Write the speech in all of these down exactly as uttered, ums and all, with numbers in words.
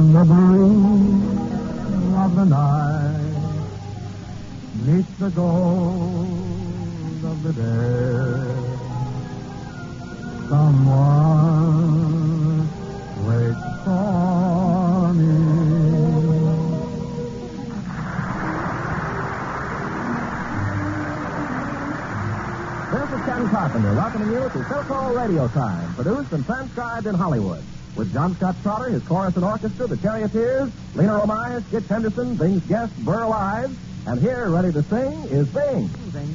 when the breeze of the night meets the gold of the day, someone waits for me. This is Ken Carpenter welcoming you to Philco Radio Time, produced and transcribed in Hollywood. With John Scott Trotter, his chorus and orchestra, the Charioteers, Lena Romay, Skitch Henderson, Bing's guest, Burl Ives, and here, ready to sing, is Bing.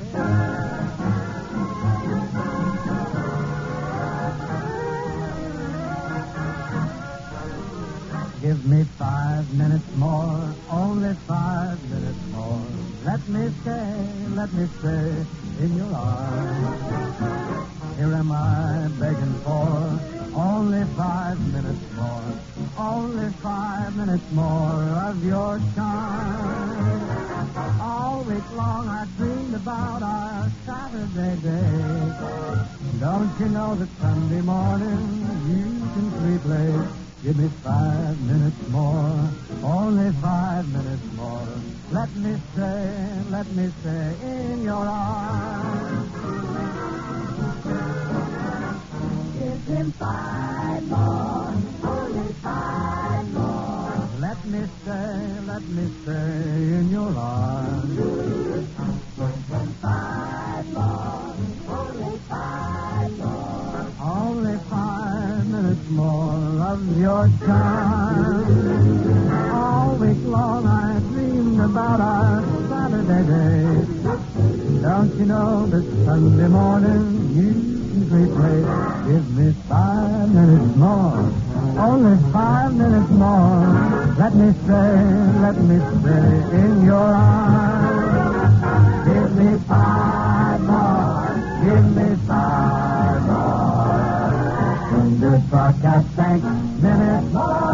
Give me five minutes more, only five minutes more. Let me stay, let me stay in your arms. Here am I begging for only five minutes more, only five minutes more of your charm. All week long I dreamed about our Saturday day. Don't you know that Sunday morning you can sleep late? Give me five minutes more, only five minutes more. Let me stay, let me stay in your arms. Give him five more, only five more. Let me stay, let me stay in your arms. Give him five more, only five more. Only five minutes more of your charm. All week long I dreamed about our Saturday days. Don't you know that Sunday morning you can sleep late? Give me five minutes more, only five minutes more. Let me stay, let me stay in your arms. Give me five more, give me five more. Good broadcast, thanks, minutes more.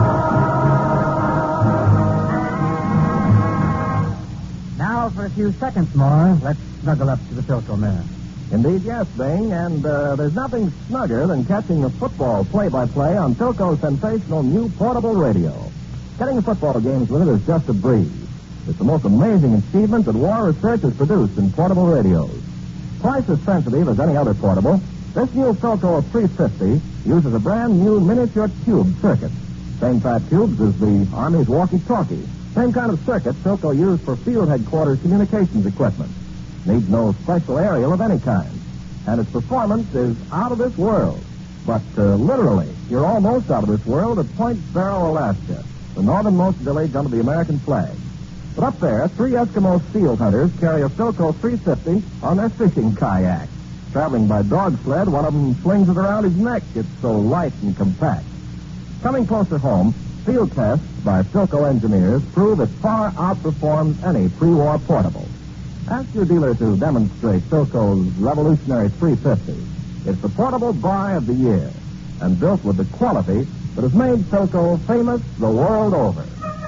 Now, for a few seconds more, let's snuggle up to the Philco mirror. Indeed, yes, Bing, and uh, there's nothing snugger than catching the football play-by-play on Philco's sensational new portable radio. Getting the football games with it is just a breeze. It's the most amazing achievement that war research has produced in portable radios. Twice as sensitive as any other portable, this new Philco three fifty uses a brand new miniature tube circuit. Same fat tubes as the Army's walkie-talkie. Same kind of circuit Philco used for field headquarters communications equipment. Needs no special aerial of any kind. And its performance is out of this world. But uh, literally, you're almost out of this world at Point Barrow, Alaska, the northernmost village under the American flag. But up there, three Eskimo seal hunters carry a Philco three fifty on their fishing kayak. Traveling by dog sled, one of them slings it around his neck. It's so light and compact. Coming closer home, field tests by Philco engineers prove it far outperforms any pre-war portable. Ask your dealer to demonstrate Philco's revolutionary three fifty. It's the portable buy of the year, and built with the quality that has made Philco famous the world over.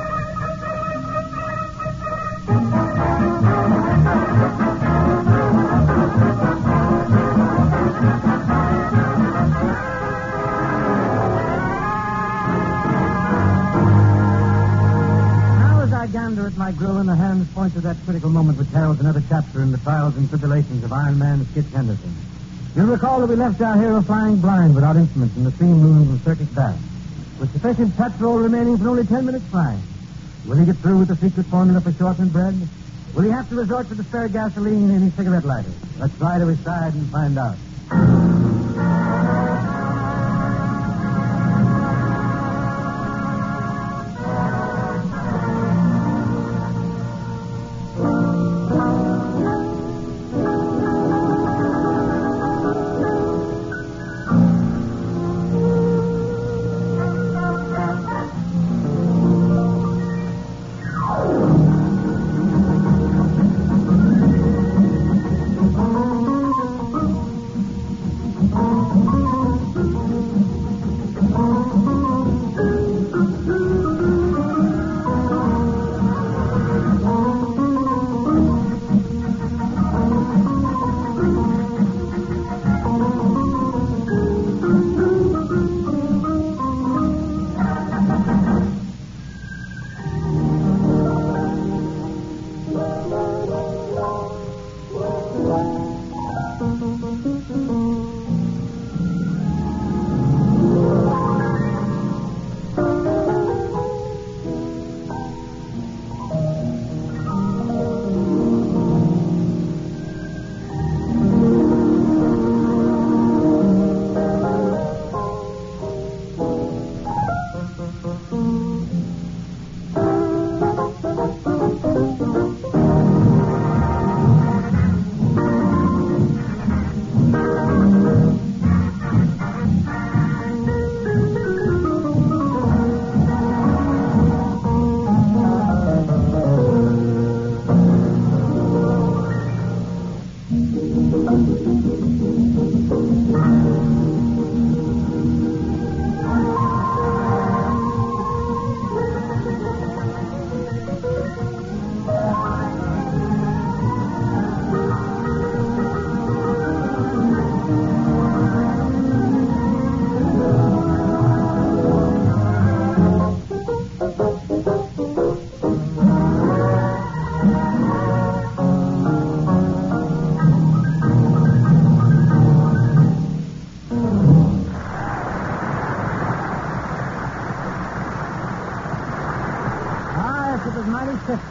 Gander at my grill, and the hands point to that critical moment which heralds another chapter in the trials and tribulations of Iron Man Skitch Henderson. You'll recall that we left our hero flying blind without instruments in the steam rooms of Circus Bath, with sufficient petrol remaining for only ten minutes flying. Will he get through with the secret formula for shortened bread? Will he have to resort to the spare gasoline in his cigarette lighter? Let's fly to his side and find out.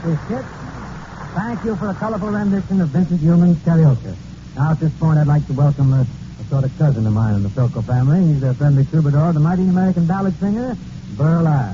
happy, Skip. Thank you for a colorful rendition of Vincent Youmans' karaoke. Now, at this point, I'd like to welcome a, a sort of cousin of mine in the Philco family. He's a friendly troubadour, the mighty American ballad singer, Burl Ives.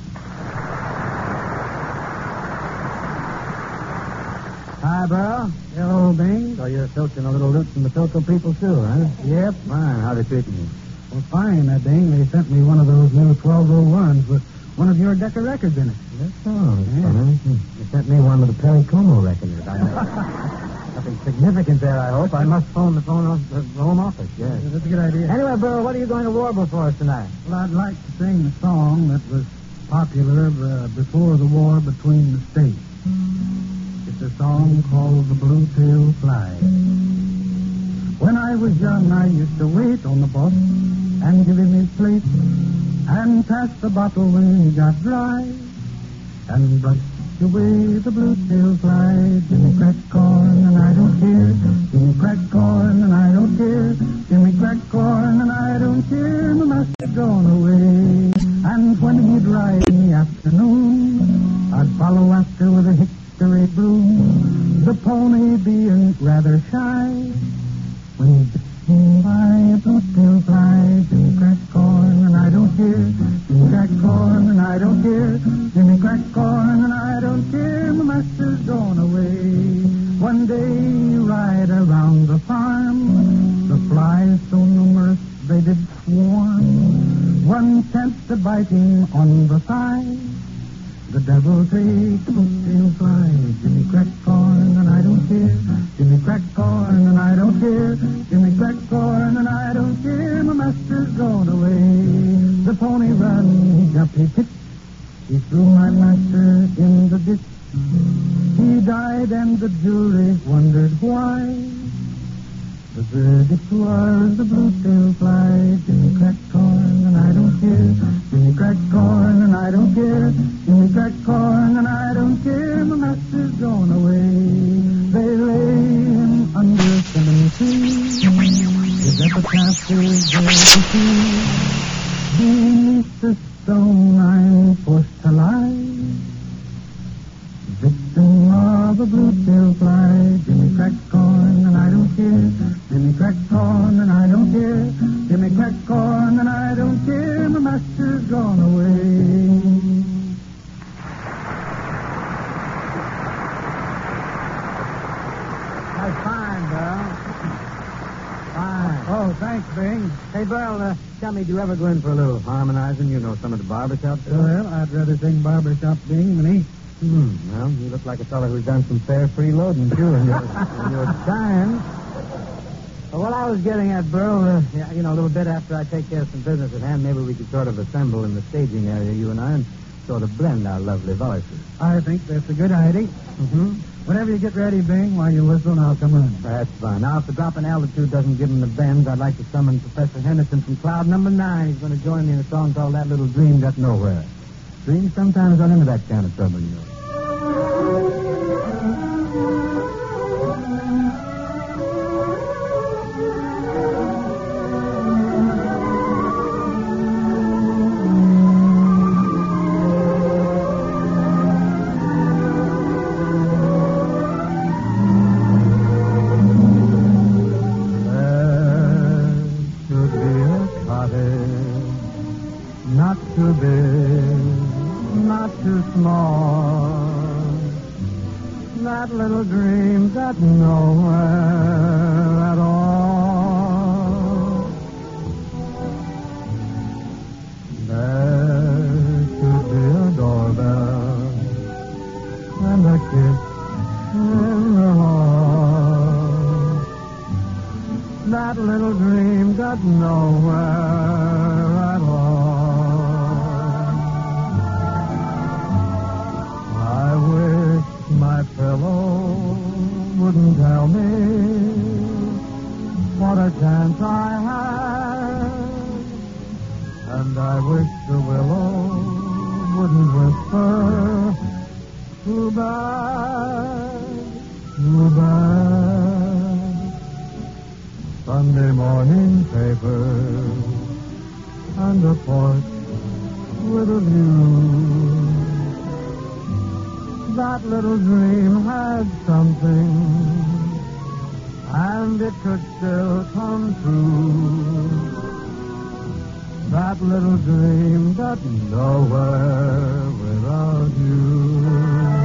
Hi, Burl. Hello, Bing. So you're filching a little loot from the Philco people, too, huh? Yep. Fine. How they treating you? Well, fine, uh, Bing. They sent me one of those new twelve oh ones with one of your Decca records in it. That's all. Yeah. Yeah. They sent me one with a Perry Como record in it. I Nothing significant there, I hope. I must phone the phone off, the home office, yes. Yeah, that's a good idea. Anyway, Burl, what are you going to warble for us tonight? Well, I'd like to sing the song that was popular uh, before the war between the states. It's a song called The Blue-Tailed Fly. When I was young, I used to wait on the boss and give him his plate and pass the bottle when he got dry and brush away the blue-tailed fly. Jimmy crack corn and I don't care. Jimmy crack corn and I don't care. Jimmy crack corn and I don't care. My master's gone away. And when he'd ride in the afternoon, I'd follow after with a hickory broom, the pony being rather shy. When he bit me by a blue-tailed fly, Jimmy crack corn and I don't care. Jimmy crack corn and I don't care. Jimmy crack corn and I don't care. My master's gone away. One day, right around the farm, the flies so numerous they did swarm. One chanced to bite him on the thigh. The devil take the blue-tailed fly. Jimmy crack corn and I don't care. Jimmy crack corn and I don't care. Jimmy crack corn and I don't care. My master's gone away. The pony run, he jumped, he pitched. He threw my master in the ditch. He died and the jury wondered why. The verdict was the blue-tailed fly. Jimmy crack corn and I don't care. Jimmy crack corn and I don't care. Jimmy crack corn and I don't care. My master's gone away. They lay him under a cinnamon tree. His epitaph is there to see. Beneath the stone I'm forced to lie. Victim of a blue-tailed fly. Jimmy crack corn and I don't care. Jimmy crack corn and I don't care. Jimmy crack corn and I don't care. My master's gone away. That's fine, Burl. Fine. Oh, thanks, Bing. Hey, Burl, uh, tell me, do you ever go in for a little harmonizing? You know some of the barbershops? Well, I'd rather sing barbershop, Bing, than eat. Hmm. Well, you look like a fellow who's done some fair freeloading, too, in your, in your time. Well, what I was getting at, Burl, uh, yeah, you know, a little bit after I take care of some business at hand, maybe we could sort of assemble in the staging area, you and I, and sort of blend our lovely voices. I think that's a good idea. Mm-hmm. Whenever you get ready, Bing, while you whistle, I'll come in. That's fine. Now, if the drop in altitude doesn't give him the bends, I'd like to summon Professor Henderson from cloud number nine. He's going to join me in a song called That Little Dream Got Nowhere. Dreams sometimes run into that kind of trouble, you know. Not too big, not too small. That little dream got nowhere at all. There should be a doorbell and a kiss in the hall. That little dream got nowhere at all. I wish my pillow wouldn't tell me what a chance I had. And I wish the willow wouldn't whisper, too bad, too bad. Sunday morning paper and a porch with a view. That little dream had something, and it could still come true. That little dream got nowhere without you.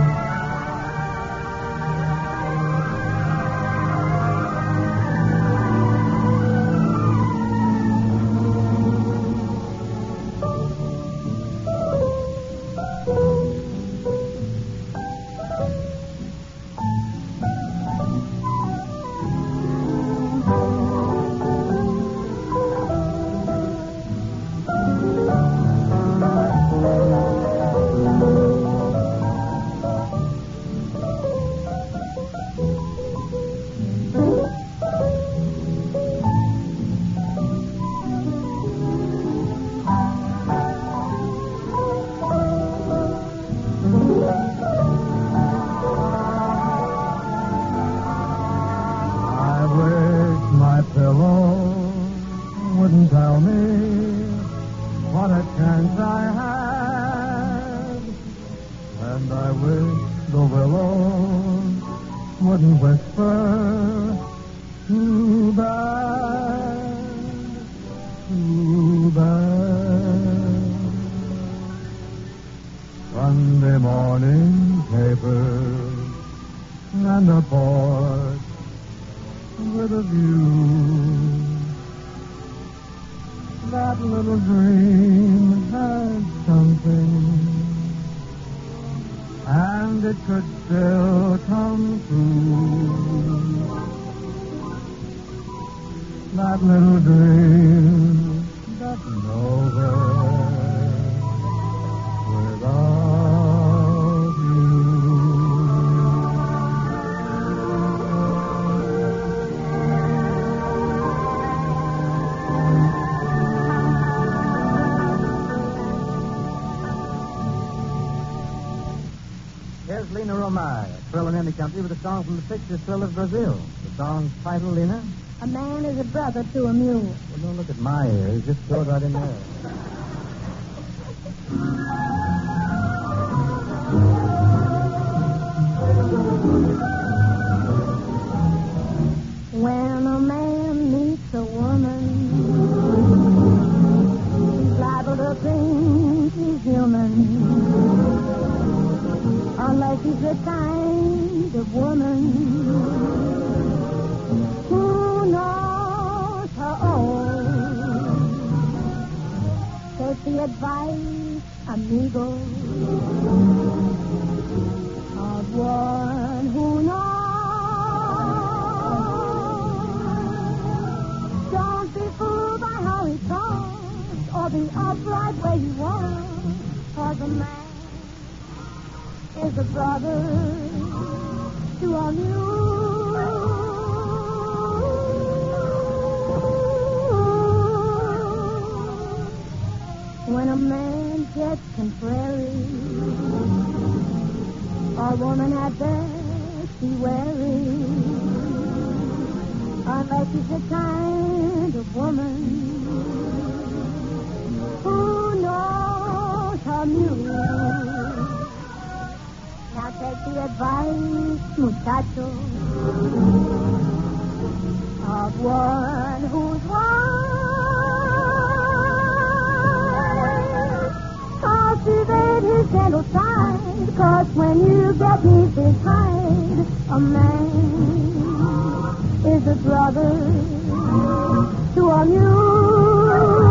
Tell me what a chance I had, and I wish the willows wouldn't whisper, too bad, too bad. Sunday morning papers and a porch with a view. That little dream had something, and it could still come true. That little dream got nowhere without you. Here's Lena Romay, thrilling in the country with a song from the picture Thrill of Brazil. The song's title, Lena? A man is a brother to a mule. Well, don't look at my ears. Just throw it right in there. When a man meets a woman, he's liable to think he's human. Unless she's the kind of woman who knows her own. Take the advice, amigo, of one who knows. Don't be fooled by how he talks, or the upright way he walks, 'cause a man is a brother to a mule. When a man gets contrary, a woman had best be wary, unless she's the kind of woman who knows her mule. Now take the advice, muchacho, of one who's wise. Cultivate his gentle side, 'cause when you get me behind, a man is a brother to a mule.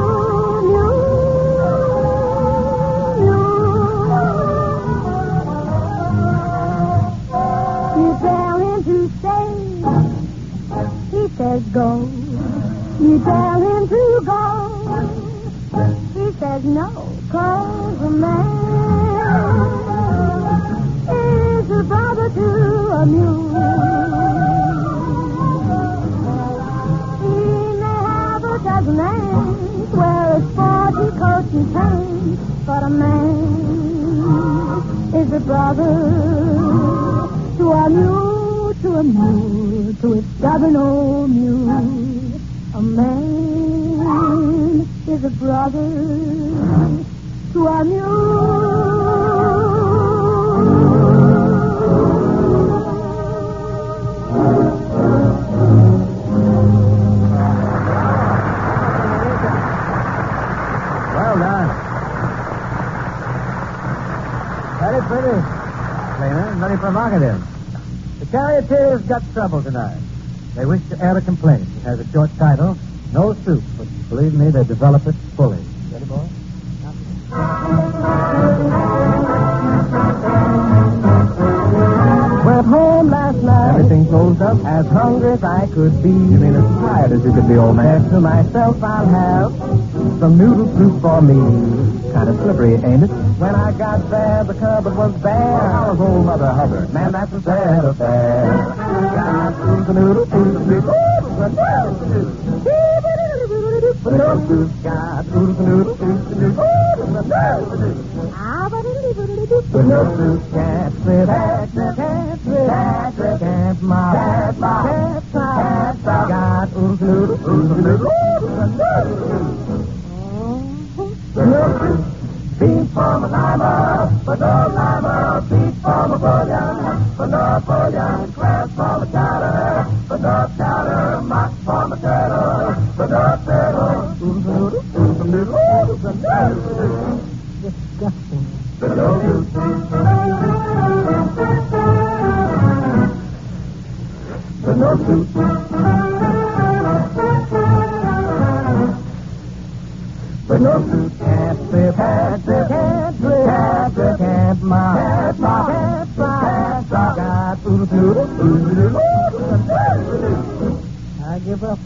Says go, you tell him to go. He says no, 'cause a man is a brother to a mule. He may have a dozen hands, wear a sporty coat and chain, but a man is a brother to a mule, to a mule, to its stubborn old mule. A man is a brother to a mule. provocative. The Charioteers got trouble tonight. They wish to air a complaint. It has a short title, No Soup, but believe me, they develop it fully. Ready, boy? Went home last night. Everything closed up. As hungry as I could be. You mean as tired as you could be, old man? Said to myself, I'll have some noodle soup for me. Kind of slippery, ain't it? When I got there, the cupboard was bare. How's old Mother Hubbard? Man, that's a sad affair. Got noodle, noodle, noodle, noodle, but no soup. Got noodle, noodle, noodle, noodle, but no soup. Can't sit, can't sit, can't sit, can't sit, can't smile, can't smile, can't smile, can't smile. Got noodle, noodle, noodle, noodle, but no soup. Beef from a lima, but no lima. Beef from a bouillon, but no bouillon. Crabs from a chowder, but no chowder. Mock from a turtle, but no turtle. Disgusting. But no soup. But no soup. But no soup. Can't sip, can't sip, can't sip, can't sip, can't smile, can't smile, can't smile, can't smile. Got oodle doodle, I give up.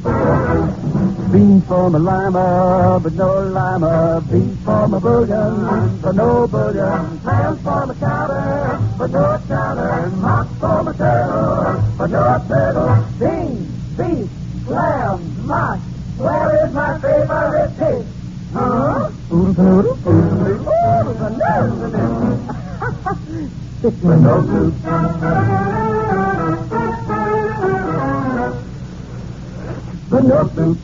Beans for my lima, but no lima. Beans for my bouillon, but no bouillon. Clams for my chowder, but no chowder. Mock for my turtle, but no turtle. Beans, beef, clams, mock. Where is my favorite pig? Huh? Oodle noodle, oodle noodle, oodle noodle. Stick with no soup. But no soup.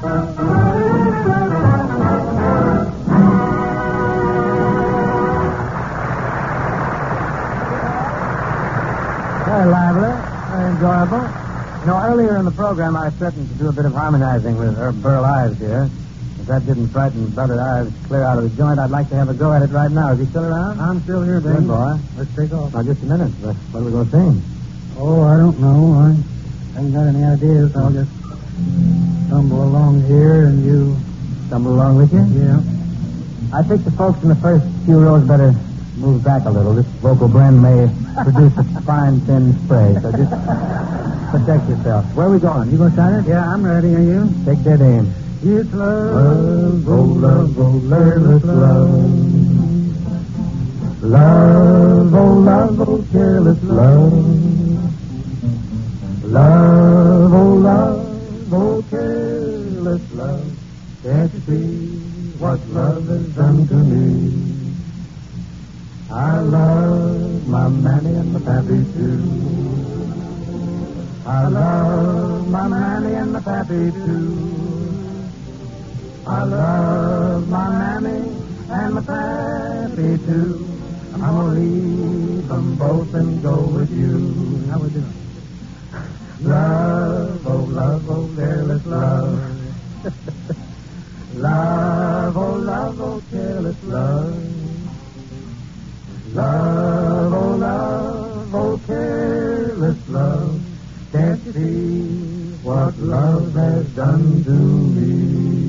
Very lively, very enjoyable. You know, earlier in the program, I threatened to do a bit of harmonizing with Herb Burl Ives here. If that didn't frighten Brother Ives clear out of the joint, I'd like to have a go at it right now. Is he still around? I'm still here, baby. Good boy. Let's take off. Now, just a minute. But what are we going to sing? Oh, I don't know. I haven't got any ideas. I'll just stumble along here and you... Stumble along with you? Yeah. I think the folks in the first few rows better move back a little. This vocal blend may produce a fine, thin spray, so just protect yourself. Where are we going? You going to sign it? Yeah, I'm ready. Are you? Take that aim. It's love, oh love, oh careless love. Love, oh love, oh careless love. Love, oh love, oh careless love. Can't you see what love has done to me? I love my mammy and my pappy too. I love my mammy and my pappy too. I love my mammy and my pappy too. I'm gonna leave them both and go with you. How we doing? Love, oh love, oh careless love. Love, oh love, oh careless love. Love, oh love, oh careless love. Can't you see what love has done to me?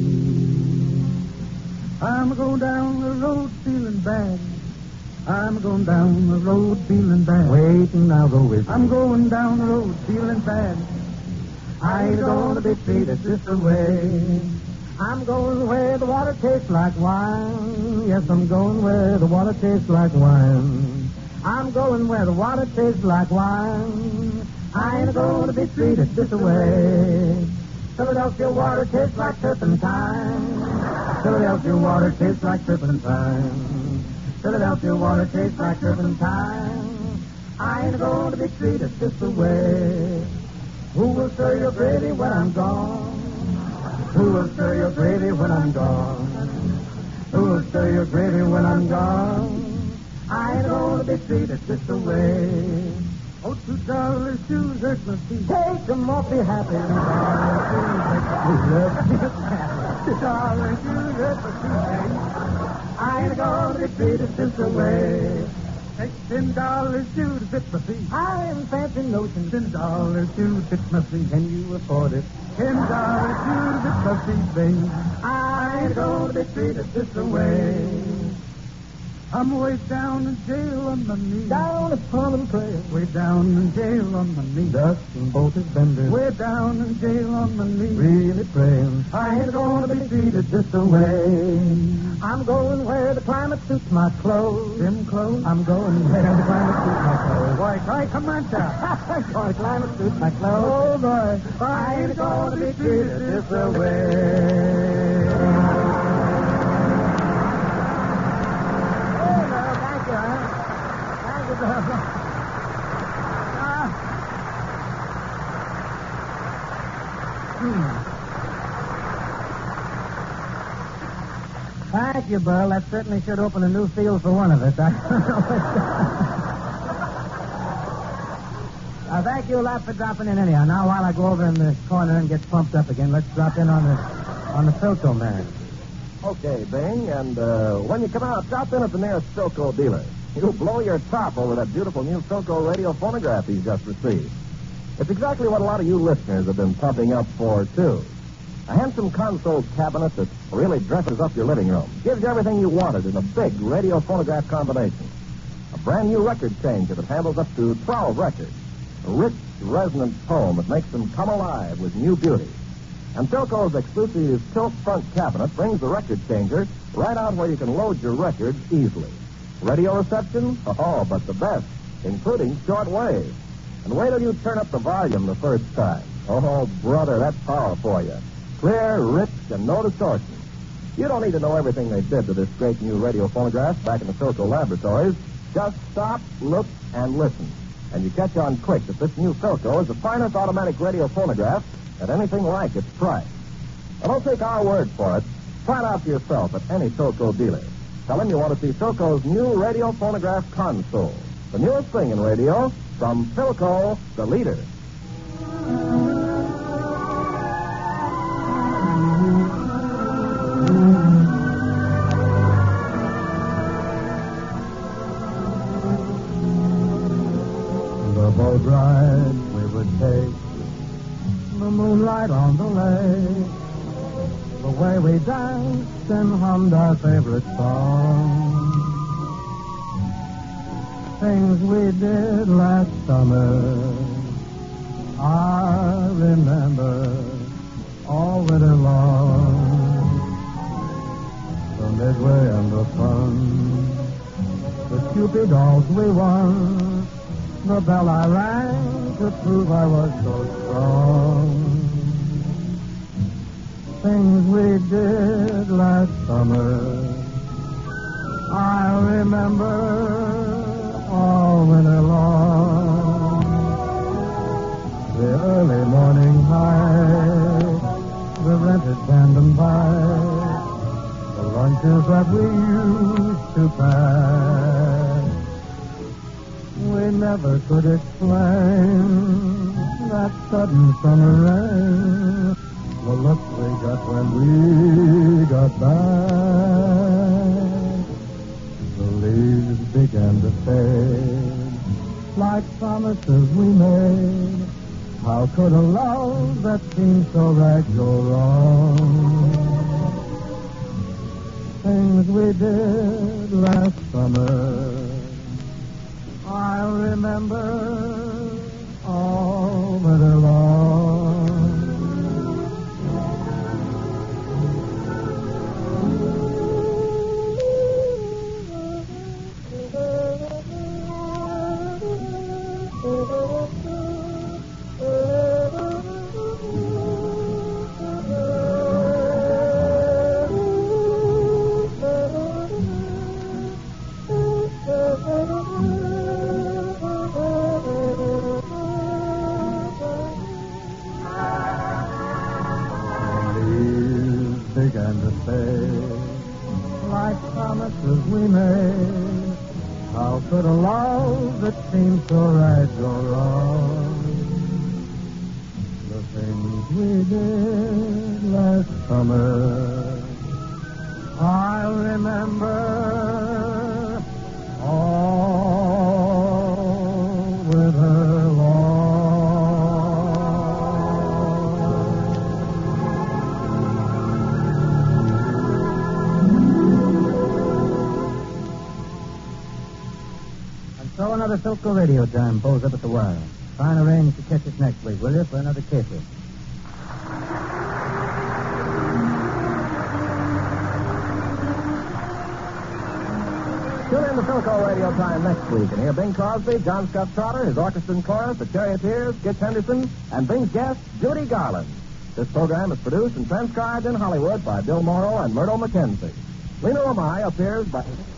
I'm going down the road feeling bad. I'm going down the road feeling bad. Wait and I'll go with you. I'm going down the road feeling bad. I ain't gonna be treated this way. I'm going where the water tastes like wine. Yes, I'm going where the water tastes like wine. I'm going where the water tastes like wine. I ain't gonna be treated this way. Philadelphia water tastes like turpentine. Philadelphia water tastes like turpentine. Philadelphia water tastes like turpentine. I ain't gonna be treated this way. Who will stir your gravy when I'm gone? Who will stir your gravy when I'm gone? Who will stir your gravy when I'm gone? I ain't gonna be treated this way. Oh, two dollars shoes hurt my feet. Take them off, be happy. Two dollars shoes hurt my feet. I ain't gonna be treated this way. Take ten dollars to the fit my feet. I am fancy notion. Ten dollars to fit my feet. Can you afford it? Ten dollars to the fit my feet, babe. I ain't gonna be treated this way. I'm way down in jail on my knees. Down upon and prayer. Way down in jail on my knees. Dust and both is bending. Way down in jail on my knees. Really praying. I ain't gonna be treated this way. I'm going where the climate suits my clothes. Them clothes? I'm going where the climate suits my clothes. Why, try Comanche. Where the climate suits my clothes. Oh, boy. I ain't gonna be treated this way. Thank you, Burl. That certainly should open a new field for one of us. I don't know uh, thank you a lot for dropping in anyhow. Now, while I go over in the corner and get pumped up again, let's drop in on the on the Philco man. Okay, Bing, and uh, when you come out, stop in at the nearest Philco dealer. You'll blow your top over that beautiful new Philco radio phonograph he's just received. It's exactly what a lot of you listeners have been pumping up for, too. A handsome console cabinet that really dresses up your living room. Gives you everything you wanted in a big radio phonograph combination. A brand new record changer that handles up to twelve records. A rich, resonant tone that makes them come alive with new beauty. And Philco's exclusive tilt front cabinet brings the record changer right out where you can load your records easily. Radio reception? Oh, but the best, including short wave. And wait till you turn up the volume the first time. Oh, brother, that's power for you. Clear, rich, and no distortion. You don't need to know everything they did to this great new radio phonograph back in the Philco laboratories. Just stop, look, and listen. And you catch on quick that this new Philco is the finest automatic radio phonograph at anything like its price. Now, don't take our word for it. Try it out for yourself at any Philco dealer. Tell them you want to see Philco's new radio phonograph console. The newest thing in radio from Philco, the leader. The boat ride we would take, the moonlight on the lake, the way we danced and hummed our favorite song, things we did last summer, I remember all winter long. The midway and the fun, the Cupid dolls we won, the bell I rang to prove I was so strong. Things we did last summer, I remember all winter long. The early morning hike, the rented tandem bike, the lunches that we used to pack. We never could explain that sudden summer rain, the look we got when we got back. The leaves began to fade like promises we made. How could a love that seemed so right go wrong? Things we did last summer, I remember all winter long. Began to fade like promises we made. How could a love that seemed so right go wrong? The things we did last summer, I remember all another Philco Radio Time pulls up at the wire. Try and arrange to catch us next week, will you, for another caper? Tune in to Philco Radio Time next week and hear Bing Crosby, John Scott Trotter, his orchestra and chorus, the Charioteers, Gitch Henderson, and Bing's guest, Judy Garland. This program is produced and transcribed in Hollywood by Bill Morrow and Myrtle McKenzie. Lena Lamai appears by...